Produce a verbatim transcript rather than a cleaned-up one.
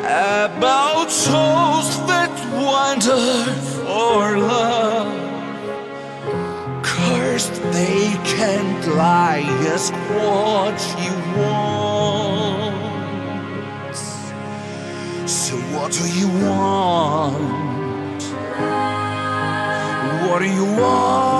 about souls that wander for love. Cursed they can't lie, ask what she wants. So what do you want? What do you want?